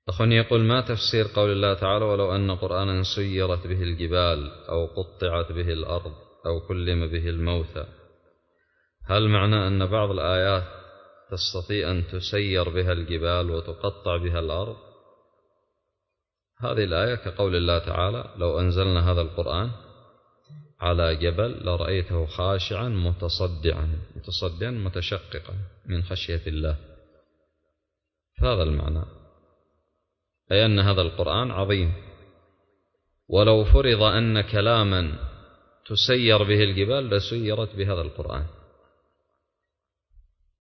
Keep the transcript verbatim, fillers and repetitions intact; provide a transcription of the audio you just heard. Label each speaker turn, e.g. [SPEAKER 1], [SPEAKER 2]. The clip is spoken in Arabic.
[SPEAKER 1] أخونا يقول: ما تفسير قول الله تعالى: ولو أن قرآنا سيرت به الجبال أو قطعت به الأرض أو كلم به الموتى؟ هل معنى أن بعض الآيات تستطيع أن تسير بها الجبال وتقطع بها الأرض؟ هذه الآية كقول الله تعالى: لو أنزلنا هذا القرآن على جبل لرأيته خاشعا متصدعا متصدعا متشققا من خشية الله. هذا المعنى، أي أن هذا القرآن عظيم، ولو فرض أن كلاما تسير به الجبال لسيرت بهذا القرآن.